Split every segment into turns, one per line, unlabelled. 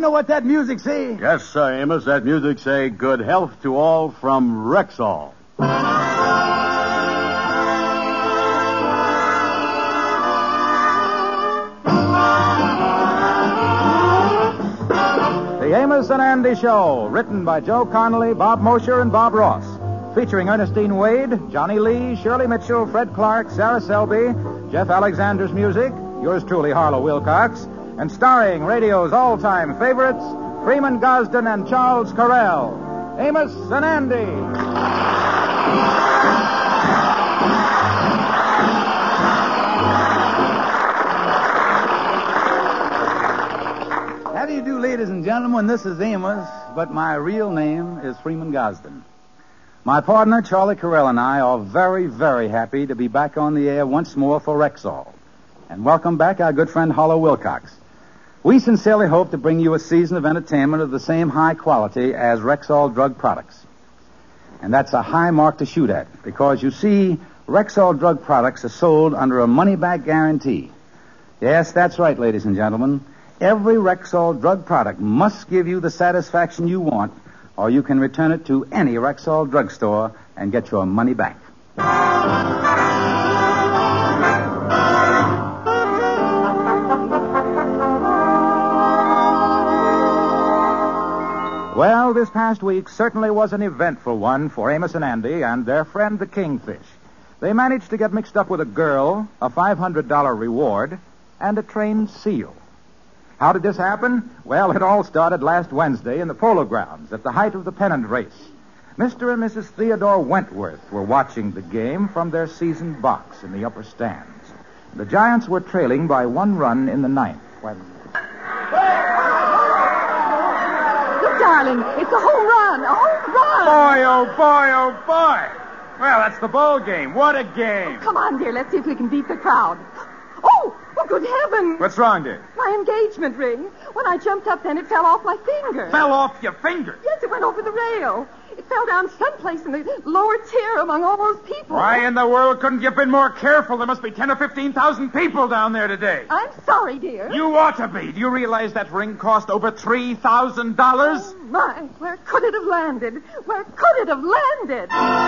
know what that music say?
Yes, sir, Amos. That music say good health to all from Rexall.
The Amos and Andy Show, written by Joe Connolly, Bob Mosher, and Bob Ross. Featuring Ernestine Wade, Johnny Lee, Shirley Mitchell, Fred Clark, Sarah Selby, Jeff Alexander's music, yours truly, Harlow Wilcox, and starring radio's all-time favorites, Freeman Gosden and Charles Correll. Amos and Andy.
How do you do, ladies and gentlemen? This is Amos, but my real name is Freeman Gosden. My partner, Charlie Correll, and I are very, very happy to be back on the air once more for Rexall. And welcome back our good friend Harlow Wilcox. We sincerely hope to bring you a season of entertainment of the same high quality as Rexall drug products. And that's a high mark to shoot at, because you see, Rexall drug products are sold under a money-back guarantee. Yes, that's right, ladies and gentlemen. Every Rexall drug product must give you the satisfaction you want, or you can return it to any Rexall drugstore and get your money back.
Well, this past week certainly was an eventful one for Amos and Andy and their friend the Kingfish. They managed to get mixed up with a girl, a $500 reward, and a trained seal. How did this happen? Well, it all started last Wednesday in the Polo Grounds at the height of the pennant race. Mr. and Mrs. Theodore Wentworth were watching the game from their seasoned box in the upper stands. The Giants were trailing by 1 run in the 9th when...
Look, darling, it's a home run, a home run.
Boy, oh, boy, oh, boy. Well, that's the ball game. What a game.
Come on, dear, let's see if we can beat the crowd. Oh, good heavens.
What's wrong, dear?
My engagement ring. When I jumped up, then it fell off my finger.
Fell off your finger?
Yes, it went over the rail. It fell down someplace in the lower tier among all those people.
Why in the world couldn't you have been more careful? There must be 10 or 15,000 people down there today.
I'm sorry, dear.
You ought to be. Do you realize that ring cost over $3,000?
Oh, my. Where could it have landed? Where could it have landed?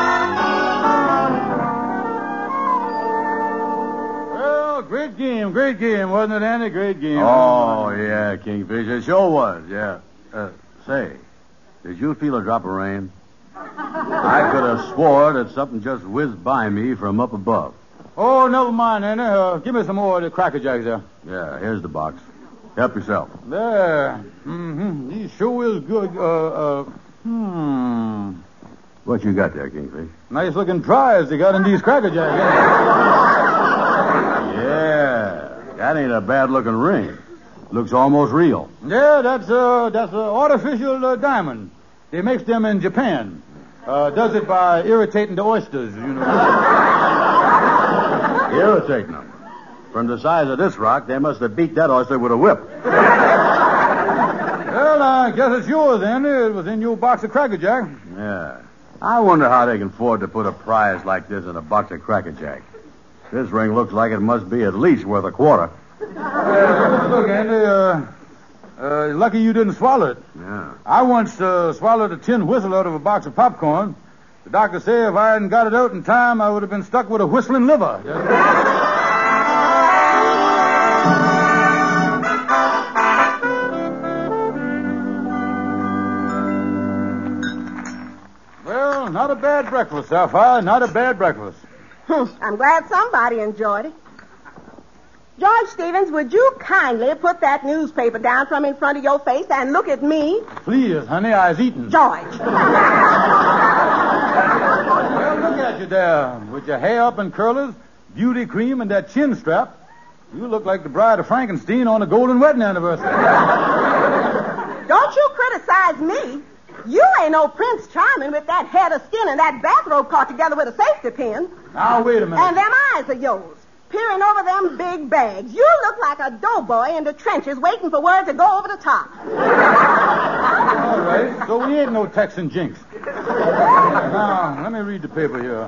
Well, great game, wasn't it, Andy? Great game.
Oh, yeah, Kingfish. It sure was, yeah. Say, did you feel a drop of rain? I could have swore that something just whizzed by me from up above.
Oh, never mind, Andy. Give me some more of the Cracker Jacks there.
Yeah, here's the box. Help yourself.
There. Mm-hmm. These sure is good.
What you got there, Kingfish?
Nice looking prize they got in these Cracker Jacks.
Yeah, that ain't a bad looking ring. Looks almost real.
Yeah, that's an artificial diamond. They makes them in Japan. Does it by irritating the oysters, you know.
Irritating them. From the size of this rock, they must have beat that oyster with a whip.
Well, I guess it's yours, Andy. It was in your box of Cracker Jack.
Yeah. I wonder how they can afford to put a prize like this in a box of Cracker Jack. This ring looks like it must be at least worth a quarter.
Look, Andy, lucky you didn't swallow it.
Yeah.
I once swallowed a tin whistle out of a box of popcorn. The doctor said if I hadn't got it out in time, I would have been stuck with a whistling liver. Well, not a bad breakfast, Sapphire. Not a bad breakfast.
I'm glad somebody enjoyed it. George Stevens, would you kindly put that newspaper down from in front of your face and look at me?
Please, honey, I was eating.
George.
Well, look at you there, with your hair up in curlers, beauty cream, and that chin strap. You look like the bride of Frankenstein on a golden wedding anniversary.
Don't you criticize me. You ain't no Prince Charming with that head of skin and that bathrobe caught together with a safety pin.
Now, wait a minute.
And them eyes of yours, peering over them big bags. You look like a doughboy in the trenches waiting for word to go over the top.
All right, so we ain't no Texan jinx. Now, let me read the paper here.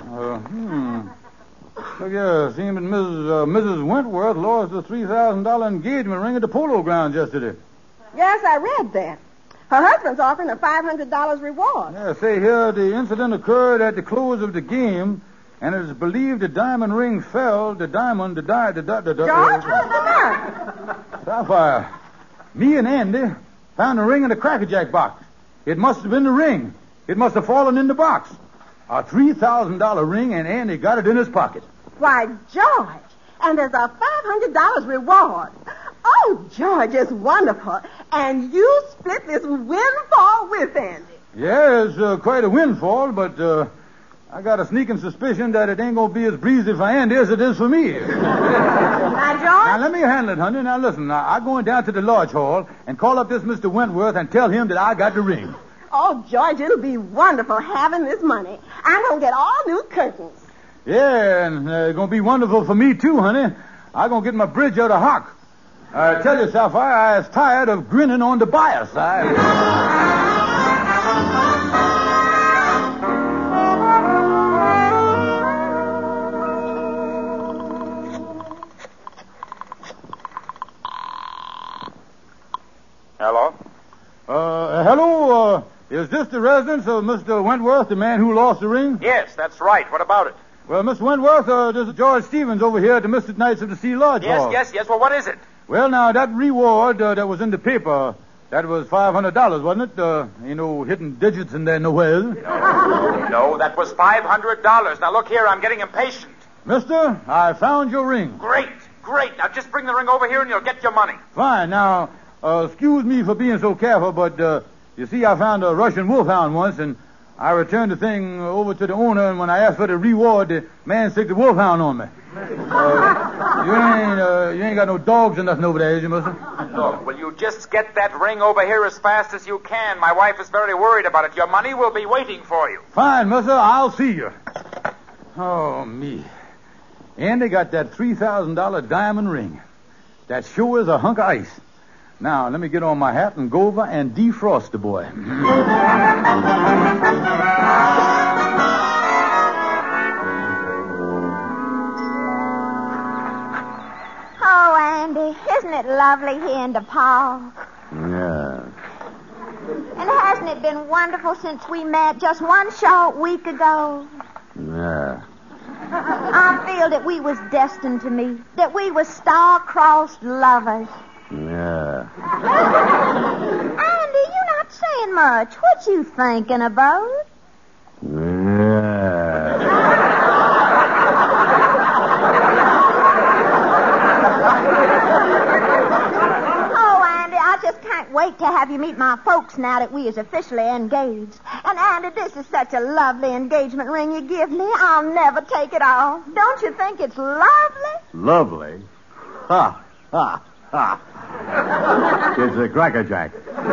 Look here, seems that Mrs. Wentworth lost a $3,000 engagement ring at the Polo Grounds yesterday.
Yes, I read that. Her husband's offering a $500 reward.
Yeah, say here, the incident occurred at the close of the game, and it is believed the diamond ring fell. The diamond,
George, who's the man?
Sapphire, me and Andy found a ring in the Cracker Jack box. It must have been the ring. It must have fallen in the box. A $3,000 ring, and Andy got it in his pocket.
Why, George, and there's a $500 reward. Oh, George, it's wonderful. And you split this windfall with Andy.
Yeah, it's quite a windfall, but I got a sneaking suspicion that it ain't going to be as breezy for Andy as it is for me.
Now, George?
Now, let me handle it, honey. Now, listen, I'm going down to the lodge hall and call up this Mr. Wentworth and tell him that I got the ring.
Oh, George, it'll be wonderful having this money. I'm going to get all new curtains.
Yeah, and it's going to be wonderful for me, too, honey. I'm going to get my bridge out of hock. I tell you, Sapphire, I was tired of grinning on the buyer side.
Hello?
Hello, is this the residence of Mr. Wentworth, the man who lost the ring?
Yes, that's right. What about it?
Well, Mr. Wentworth, this is George Stevens over here at the Mystic Knights of the Sea Lodge Hall.
Yes. Well, what is it?
Well, now, that reward that was in the paper, that was $500, wasn't it? Ain't no hidden digits in there nowhere.
No, that was $500. Now, look here, I'm getting impatient.
Mister, I found your ring.
Great. Now, just bring the ring over here and you'll get your money.
Fine. Now, excuse me for being so careful, but you see, I found a Russian wolfhound once, and I returned the thing over to the owner, and when I asked for the reward, the man sicked the wolfhound on me. You ain't got no dogs or nothing over there, is you, mister?
Look, will you just get that ring over here as fast as you can? My wife is very worried about it. Your money will be waiting for you.
Fine, mister. I'll see you. Oh, me. Andy got that $3,000 diamond ring. That sure is a hunk of ice. Now, let me get on my hat and go over and defrost the boy.
Oh, Andy, isn't it lovely here in DePaul?
Yeah.
And hasn't it been wonderful since we met just one short week ago?
Yeah.
I feel that we was destined to meet, that we was star-crossed lovers.
Yeah.
Andy, you're not saying much. What you thinking about?
Yeah.
Oh, Andy, I just can't wait to have you meet my folks now that we is officially engaged. And, Andy, this is such a lovely engagement ring you give me. I'll never take it off. Don't you think it's lovely?
Lovely? Ha, ha, ha. It's a Cracker Jack.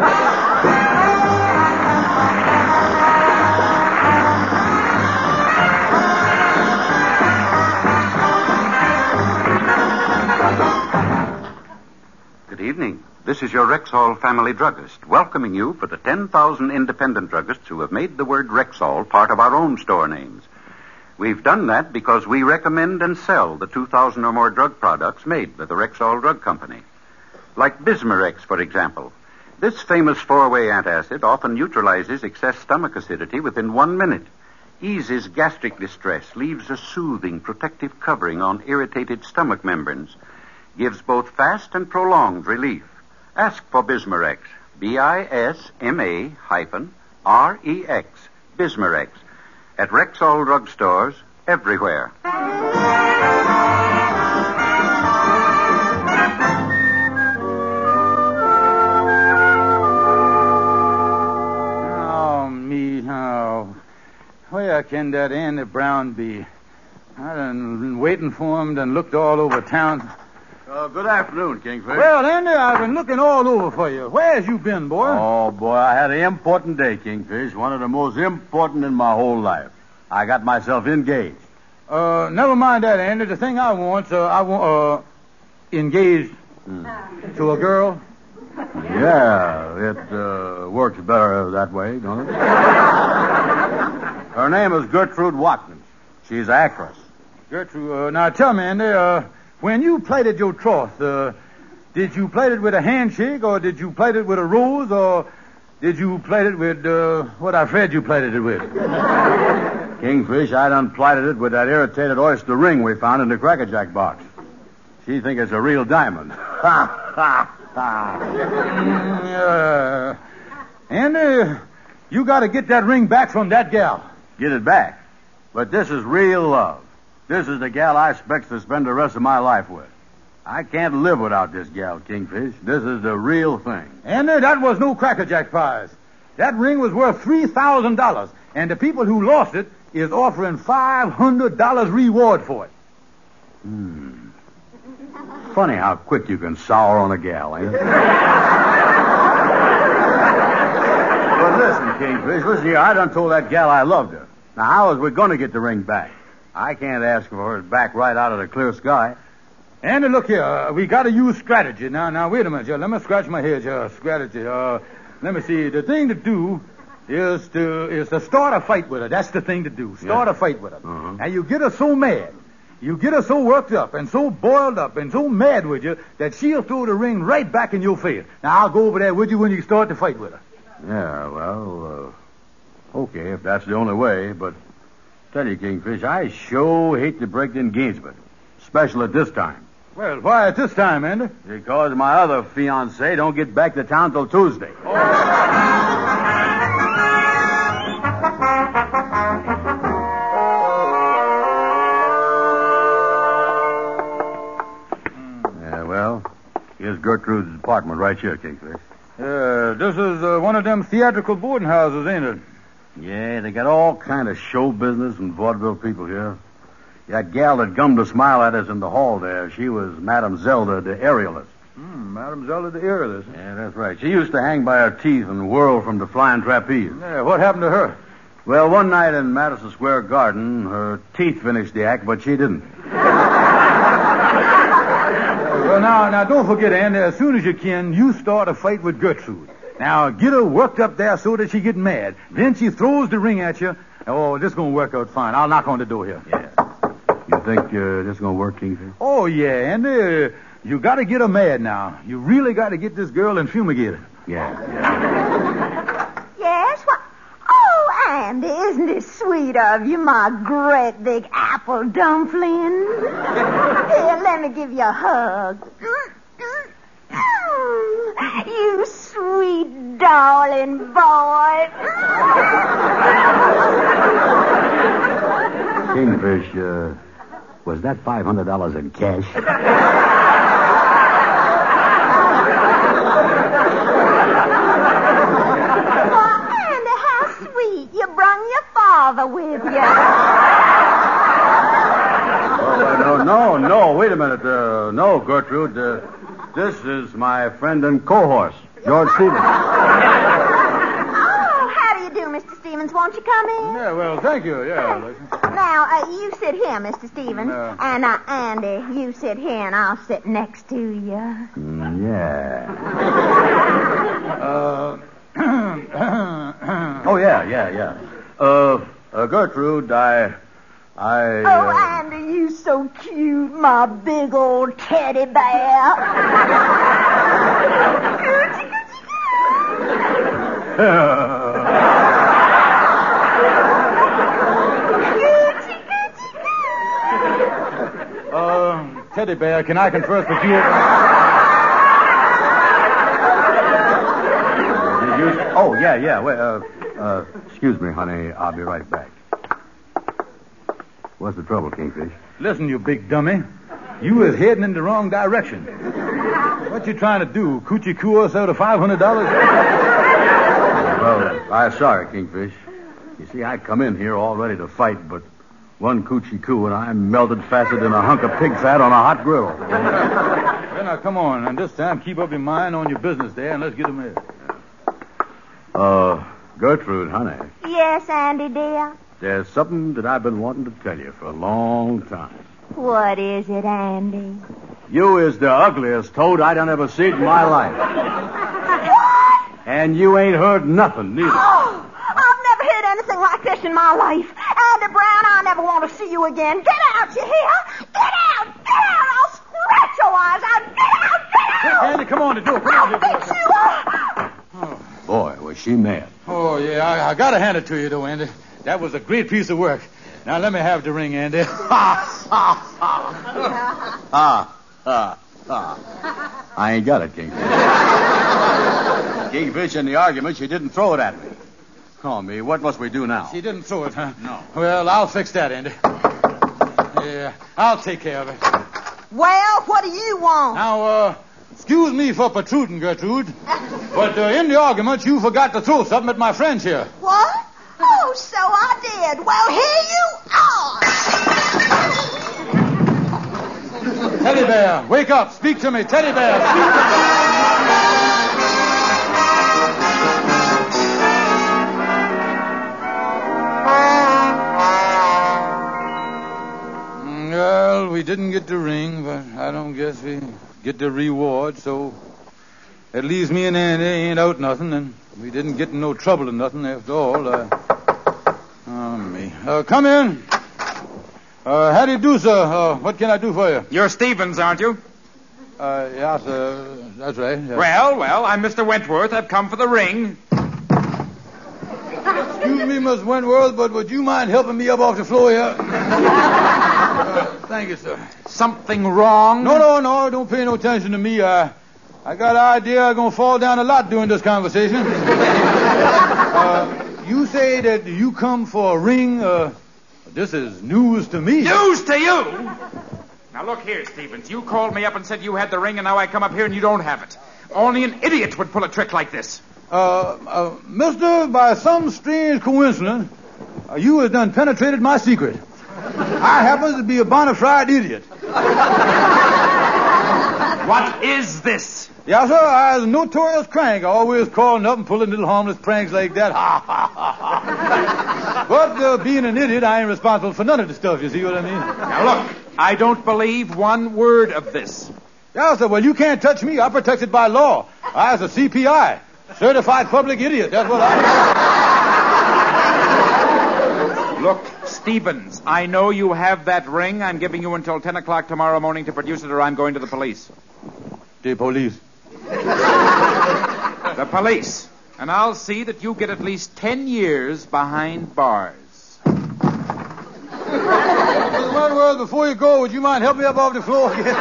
Good evening. This is your Rexall family druggist, welcoming you for the 10,000 independent druggists who have made the word Rexall part of our own store names. We've done that because we recommend and sell the 2,000 or more drug products made by the Rexall Drug Company. Like Bismarex, for example. This famous four-way antacid often neutralizes excess stomach acidity within 1 minute, eases gastric distress, leaves a soothing, protective covering on irritated stomach membranes, gives both fast and prolonged relief. Ask for Bismarex, Bisma-Rex, Bismarex, at Rexall drugstores everywhere.
Where can that Andy Brown be? I done been waiting for him and looked all over town.
Good afternoon, Kingfish.
Well, Andy, I've been looking all over for you. Where's you been, boy?
Oh, boy, I had an important day, Kingfish. One of the most important in my whole life. I got myself engaged.
Never mind that, Andy. The thing I want, engaged to a girl.
Yeah, it works better that way, don't it? Her name is Gertrude Watkins. She's an actress.
Gertrude, now tell me, Andy, when you plaited your troth, Did you plate it with a handshake, or did you plate it with a rose, or did you plate it with what I fed you plated it with?
Kingfish, I done plighted it with that irritated oyster ring we found in the Cracker Jack box. She think it's a real diamond. Ha, ha, ha.
And you got to get that ring back from that gal.
Get it back. But this is real love. This is the gal I expect to spend the rest of my life with. I can't live without this gal, Kingfish. This is the real thing.
And that was no Cracker Jack prize. That ring was worth $3,000, and the people who lost it is offering $500 reward for it.
Funny how quick you can sour on a gal, ain't it? But listen, Kingfish, listen here. I done told that gal I loved her. Now, how is we going to get the ring back? I can't ask for it back right out of the clear sky.
And look here, we got to use strategy. Now, wait a minute, Joe. Let me scratch my head, Joe. Strategy. Let me see. The thing to do is to start a fight with her. That's the thing to do. Start a fight with her.
Uh-huh.
Now, you get her so mad. You get her so worked up and so boiled up and so mad with you that she'll throw the ring right back in your face. Now, I'll go over there with you when you start to fight with her.
Yeah, well, okay, if that's the only way. But tell you, Kingfish, I sure hate to break the engagement, especially at this time.
Well, why at this time, Andy?
Because my other fiancée don't get back to town till Tuesday. Yeah, well, here's Gertrude's apartment right here, Kingfish.
This is one of them theatrical boarding houses, ain't it?
Yeah, they got all kind of show business and vaudeville people here. That gal that gummed a smile at us in the hall there, she was Madame Zelda, the aerialist.
Madame Zelda, the aerialist.
Yeah, that's right. She used to hang by her teeth and whirl from the flying trapeze.
Yeah, what happened to her?
Well, one night in Madison Square Garden, her teeth finished the act, but she didn't.
Well, now, don't forget, Andy, as soon as you can, you start a fight with Gertrude. Now, get her worked up there so that she get mad. Then she throws the ring at you. Oh, this is going to work out fine. I'll knock on the door here.
Yeah. You think this is going to work, Kingfish?
Oh, yeah, Andy, you got to get her mad now. You really got to get this girl and fumigate her.
Yeah.
Yes, what? Oh, Andy, isn't it sweet of you, my great big apple dumpling? Here, let me give you a hug. You sweet darling boy.
Kingfish, was that $500 in cash?
Andy, how sweet. You brung your father with you.
Oh, no, wait a minute. No, Gertrude. This is my friend and co-horse, George Stevens.
Oh, how do you do, Mr. Stevens? Won't you come in?
Yeah, well, thank you. Yeah, listen.
Now, you sit here, Mr. Stevens.
No.
And, Andy, you sit here, and I'll sit next to you.
Yeah.
Oh,
yeah. Gertrude, I...
Oh, Andy, you so cute, my big old teddy bear. Coochie,
Teddy bear, can I converse with you?
Oh, yeah. Well, excuse me, honey. I'll be right back. What's the trouble, Kingfish?
Listen, you big dummy. You is heading in the wrong direction. What you trying to do? Coochie-coo us out of $500?
Well, I'm sorry, Kingfish. You see, I come in here all ready to fight, but one coochie-coo and I melted faster than a hunk of pig fat on a hot grill.
Well, now, come on. And this time, keep up your mind on your business there, and let's get them in.
Gertrude, honey.
Yes, Andy, dear.
There's something that I've been wanting to tell you for a long time.
What is it, Andy?
You is the ugliest toad I done ever seen in my life.
What?
And you ain't heard nothing, neither.
Oh, I've never heard anything like this in my life. Andy Brown, I never want to see you again. Get out, you hear? Get out! I'll scratch your eyes out. Get out!
come on to do it. Come on,
Fix you.
Boy, was she mad.
Oh, yeah, I got to hand it to you, though, Andy. That was a great piece of work. Now, let me have the ring, Andy.
I ain't got it, Kingfish. Kingfish, in the argument, she didn't throw it at me. Oh, me, what must we do now?
She didn't throw it, huh?
No.
Well, I'll fix that, Andy. Yeah, I'll take care of it.
Well, what do you want?
Now, excuse me for protruding, Gertrude, but in the argument, you forgot to throw something at my friends here.
What? Oh, so I did. Well, here you are.
Teddy Bear, wake up. Speak to me. Teddy Bear, speak to me. Well, we didn't get the ring, but I don't guess we get the reward, so that leaves me and Andy ain't out nothing, and we didn't get in no trouble or nothing after all. Come in. How do you do, sir? What can I do for you?
You're Stevens, aren't you?
Yeah, sir. That's right. Yeah.
Well, I'm Mr. Wentworth. I've come for the ring.
Excuse me, Miss Wentworth, but would you mind helping me up off the floor here? Thank you, sir.
Something wrong?
No. Don't pay no attention to me. I got an idea I'm going to fall down a lot during this conversation. You say that you come for a ring. This is news to me.
News to you? Now, look here, Stevens. You called me up and said you had the ring, and now I come up here and you don't have it. Only an idiot would pull a trick like this.
Mister, by some strange coincidence, you have done penetrated my secret. I happen to be a bona fide idiot.
What is this?
Yeah, sir, I was a notorious crank. Always calling up and pulling little harmless pranks like that. But being an idiot, I ain't responsible for none of the stuff, you see what I mean?
Now, look, I don't believe one word of this.
Yeah, sir, well, you can't touch me. I'm protected by law. I was a CPI, certified public idiot. That's what I am.
Look, Stevens, I know you have that ring. I'm giving you until 10 o'clock tomorrow morning to produce it, or I'm going to the police.
The police.
The police. And I'll see that you get at least 10 years behind bars.
Mr. Wentworth, before you go, would you mind helping me up off the floor again?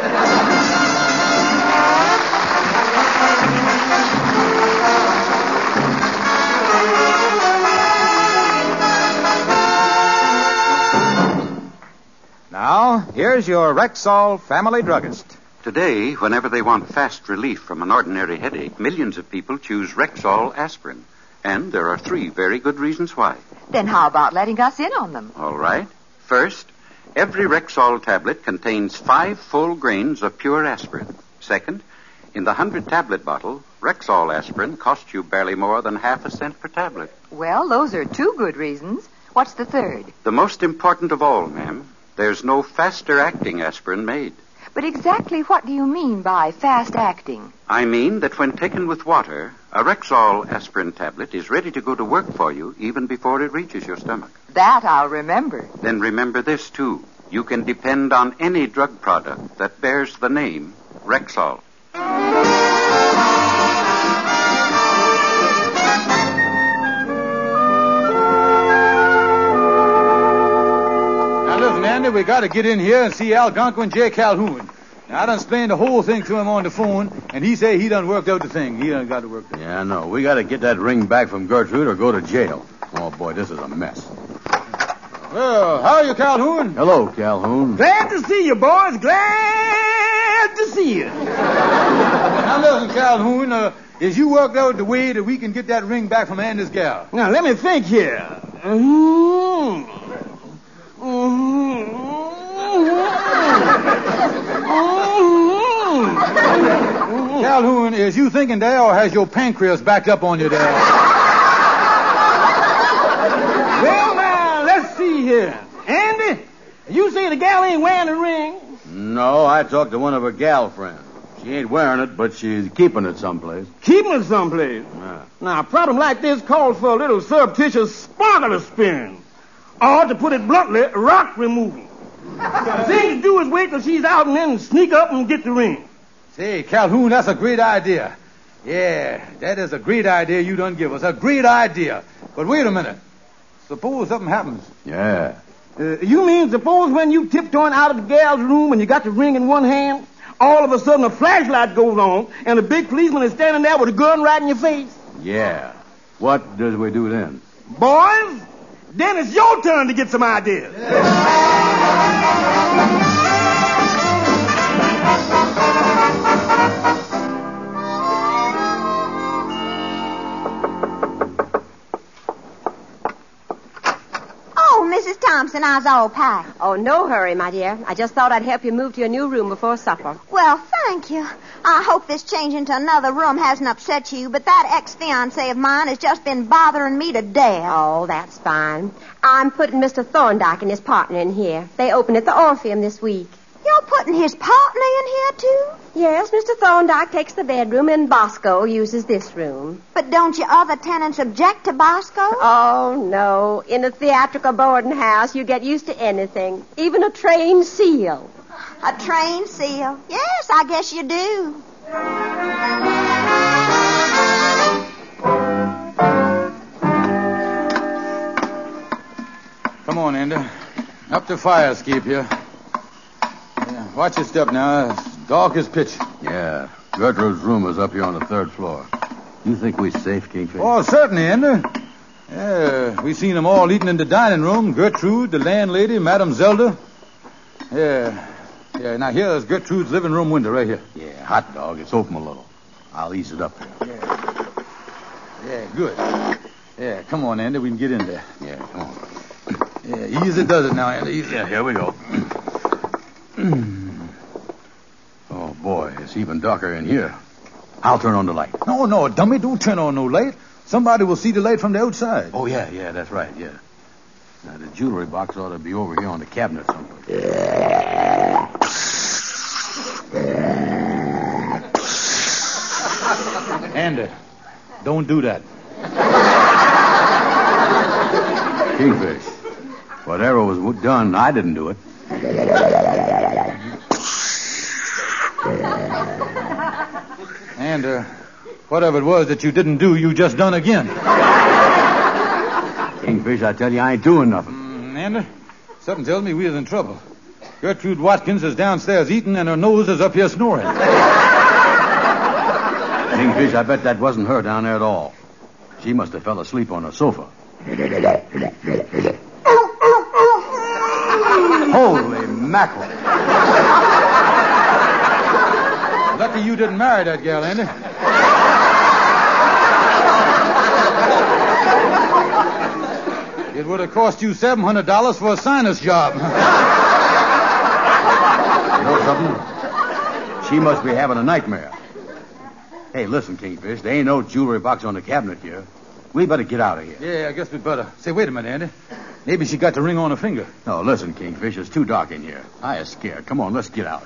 Now, here's your Rexall family druggist.
Today, whenever they want fast relief from an ordinary headache, millions of people choose Rexall aspirin. And there are 3 very good reasons why.
Then how about letting us in on them?
All right. First, every Rexall tablet contains 5 full grains of pure aspirin. Second, in the 100-tablet bottle, Rexall aspirin costs you barely more than half a cent per tablet.
Well, those are 2 good reasons. What's the third?
The most important of all, ma'am, there's no faster-acting aspirin made.
But exactly what do you mean by fast-acting?
I mean that when taken with water, a Rexall aspirin tablet is ready to go to work for you even before it reaches your stomach.
That I'll remember.
Then remember this, too. You can depend on any drug product that bears the name Rexall.
Now, listen, Andy, we got to get in here and see Algonquin J. Calhoun. Now, I done explained the whole thing to him on the phone, and he say he done worked out the thing. He done got to work.
Yeah, I know. We got to get that ring back from Gertrude or go to jail. Oh, boy, this is a mess.
Well, how are you, Calhoun?
Hello, Calhoun.
Glad to see you, boys. Glad to see you.
Now, listen, Calhoun, is you worked out the way that we can get that ring back from Andy's gal?
Now, let me think here.
Calhoun, is you thinking there, or has your pancreas backed up on you there?
Well, now, let's see here. Andy, you say the gal ain't wearing the ring?
No, I talked to one of her gal friends. She ain't wearing it, but she's keeping it someplace.
Keeping it someplace?
Yeah.
Now, a problem like this calls for a little surreptitious sparkler spin. Or, to put it bluntly, rock removal. The thing to do is wait till she's out and then sneak up and get the ring.
Say, Calhoun, that's a great idea. Yeah, that is a great idea you done give us. A great idea. But wait a minute. Suppose something happens.
Yeah.
You mean suppose when you tiptoeing out of the gal's room and you got the ring in one hand, all of a sudden a flashlight goes on and a big policeman is standing there with a gun right in your face?
Yeah. What does we do then?
Boys, then it's your turn to get some ideas.
Mrs. Thompson, I was all packed.
Oh, no hurry, my dear. I just thought I'd help you move to your new room before supper.
Well, thank you. I hope this change into another room hasn't upset you, but that ex-fiancé of mine has just been bothering me to death.
Oh, that's fine. I'm putting Mr. Thorndyke and his partner in here. They open at the Orpheum this week.
You're putting his partner in here, too?
Yes, Mr. Thorndyke takes the bedroom and Bosco uses this room.
But don't your other tenants object to Bosco?
Oh, no. In a theatrical boarding house, you get used to anything, even a trained seal.
A trained seal? Yes, I guess you do.
Come on, Andy. Up the fire escape here. Watch your step now. It's dark as pitch.
Yeah. Gertrude's room is up here on the 3rd floor. You think we're safe, Kingfish?
Oh, certainly, Andy. Yeah, we seen them all eating in the dining room. Gertrude, the landlady, Madame Zelda. Yeah, now here's Gertrude's living room window right here.
Yeah, hot dog. It's open a little. I'll ease it up here.
Yeah, good. Yeah, come on, Andy. We can get in there.
Yeah, come on.
Yeah, easy does it now, Andy. Easy.
Yeah, here we go. Oh, boy, it's even darker in here. I'll turn on the light.
No, dummy, don't turn on no light. Somebody will see the light from the outside.
Oh, yeah, that's right, yeah. Now, the jewelry box ought to be over here on the cabinet somewhere.
Andy, don't do that.
Kingfish, whatever was done, I didn't do it.
And whatever it was that you didn't do, you just done again.
Kingfish, I tell you, I ain't doing nothing.
Andy, something tells me we're in trouble. Gertrude Watkins is downstairs eating, and her nose is up here snoring.
Kingfish, I bet that wasn't her down there at all. She must have fell asleep on the sofa. Holy mackerel.
Lucky you didn't marry that gal, Andy. It would have cost you $700 for a sinus job.
You know something? She must be having a nightmare. Hey, listen, Kingfish, there ain't no jewelry box on the cabinet here. We better get out of here.
Yeah, I guess we better. Say, wait a minute, Andy. Maybe she got the ring on her finger.
No, listen, Kingfish, it's too dark in here. I is scared. Come on, let's get out.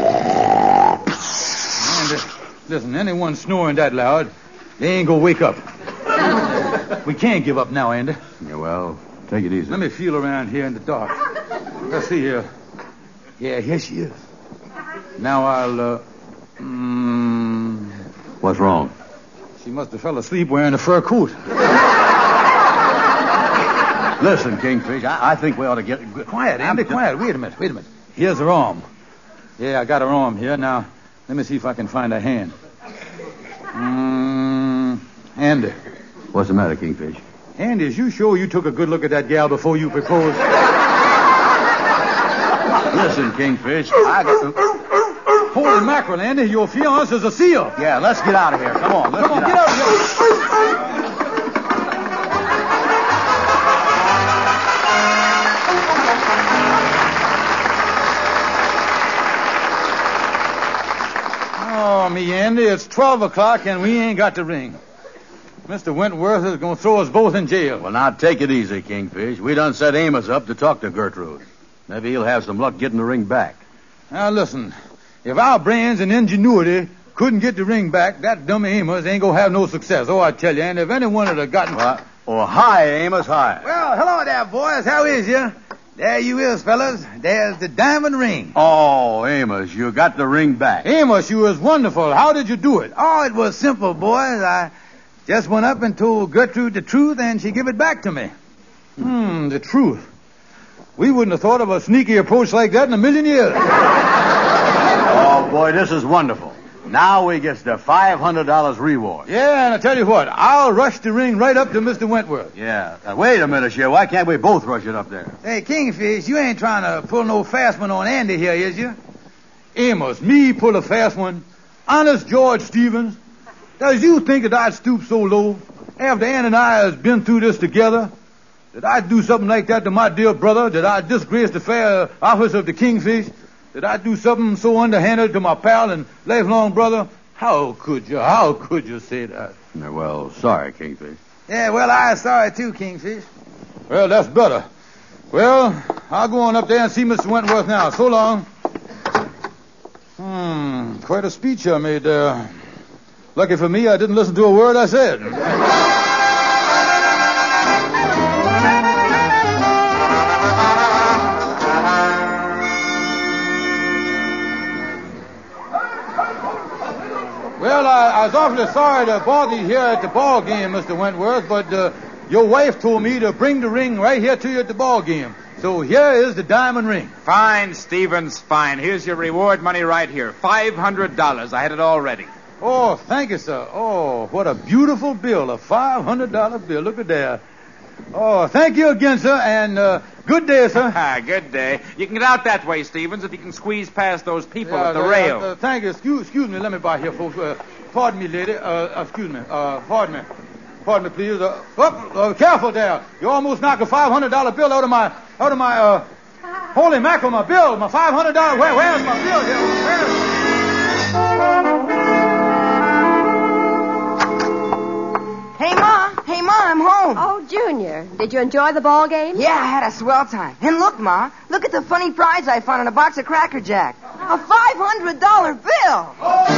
Andy, listen, anyone snoring that loud, they ain't gonna wake up. We can't give up now, Andy.
Yeah, well, take it easy.
Let me feel around here in the dark. Let's see here. Yeah, here she is. Now I'll,
What's wrong?
She must have fell asleep wearing a fur coat.
Listen, Kingfish, I think we ought to get...
Quiet, Andy, quiet. Wait a minute. Here's her arm. Yeah, I got her arm here. Now, let me see if I can find her hand. Andy.
What's the matter, Kingfish?
Andy, is you sure you took a good look at that gal before you proposed?
Listen, Kingfish, I got...
Holy mackerel, Andy, your fiancé is a seal.
Yeah, let's get out of here. Come on, let's
get out of here. Oh, me, Andy, it's 12 o'clock and we ain't got the ring. Mr. Wentworth is going to throw us both in jail.
Well, now, take it easy, Kingfish. We done set Amos up to talk to Gertrude. Maybe he'll have some luck getting the ring back.
Now, listen. If our brains and ingenuity couldn't get the ring back, that dummy Amos ain't going to have no success. Oh, I tell you, and if anyone would have gotten...
Hi, Amos, hi.
Well, hello there, boys. How is you?
There you is, fellas. There's the diamond ring.
Oh, Amos, you got the ring back.
Amos, you was wonderful. How did you do it? Oh, it was simple, boys. I just went up and told Gertrude the truth, and she gave it back to me. The truth. We wouldn't have thought of a sneaky approach like that in a million years.
Oh, boy, this is wonderful. Now we get the $500 reward.
Yeah, and I tell you what, I'll rush the ring right up to Mr. Wentworth.
Yeah. Wait a minute, Shea. Why can't we both rush it up there?
Hey, Kingfish, you ain't trying to pull no fast one on Andy here, is you? Amos, me pull a fast one? Honest George Stevens? Does you think that I'd stoop so low after Ann and I has been through this together? That I'd do something like that to my dear brother? That I'd disgrace the fair office of the Kingfish? That I'd do something so underhanded to my pal and lifelong brother? How could you say that?
Well, sorry, Kingfish.
Yeah, well, I'm sorry too, Kingfish. Well, that's better. Well, I'll go on up there and see Mr. Wentworth now. So long. Quite a speech I made there. Lucky for me, I didn't listen to a word I said. Well, I was awfully sorry to bother you here at the ball game, Mr. Wentworth, but your wife told me to bring the ring right here to you at the ball game. So here is the diamond ring.
Fine, Stevens, fine. Here's your reward money right here. $500. I had it all ready.
Oh, thank you, sir. Oh, what a beautiful bill, a $500 bill. Look at that. Oh, thank you again, sir, and good day, sir.
Good day. You can get out that way, Stevens, if you can squeeze past those people at the rail.
Thank you. Excuse me. Let me by here, folks. Pardon me, lady. Excuse me. Pardon me. Pardon me, please. Careful there. You almost knocked a $500 bill out of my, holy mackerel, my bill, my $500. Where's my bill here? Where is it?
Hey, Ma, I'm home.
Oh, Junior, did you enjoy the ball game?
Yeah, I had a swell time. And look, Ma, look at the funny prize I found in a box of Cracker Jack. A $500 bill.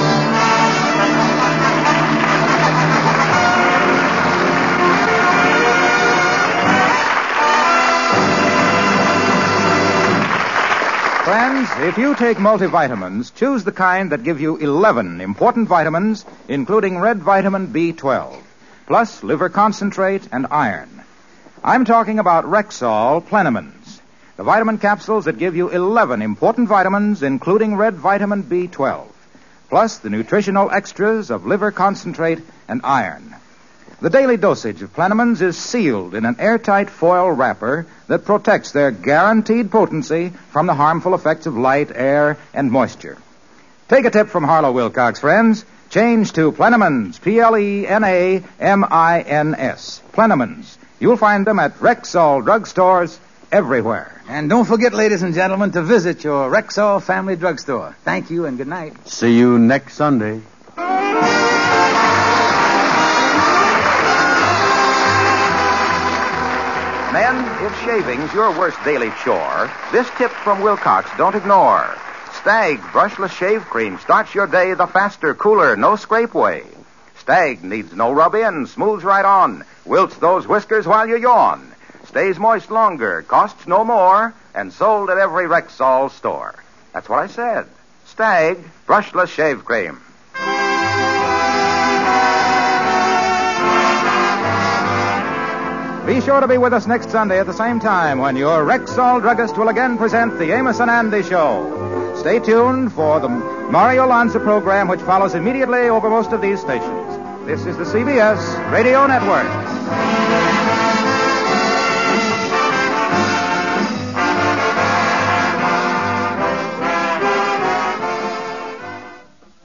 Friends, if you take multivitamins, choose the kind that give you 11 important vitamins, including red vitamin B12, plus liver concentrate and iron. I'm talking about Rexall Plenamins, the vitamin capsules that give you 11 important vitamins, including red vitamin B12, plus the nutritional extras of liver concentrate and iron. The daily dosage of Plenamins is sealed in an airtight foil wrapper that protects their guaranteed potency from the harmful effects of light, air, and moisture. Take a tip from Harlow Wilcox, friends. Change to Plenamins, Plenamins. Plenamins. You'll find them at Rexall drugstores everywhere.
And don't forget, ladies and gentlemen, to visit your Rexall family drugstore. Thank you and good night.
See you next Sunday.
Men, if shaving's your worst daily chore, this tip from Wilcox don't ignore. Stag Brushless Shave Cream starts your day the faster, cooler, no scrape way. Stag needs no rub-in, smooths right on, wilts those whiskers while you yawn. Stays moist longer, costs no more, and sold at every Rexall store. That's what I said. Stag Brushless Shave Cream. Be sure to be with us next Sunday at the same time when your Rexall druggist will again present the Amos and Andy Show. Stay tuned for the Mario Lanza program, which follows immediately over most of these stations. This is the CBS Radio Network.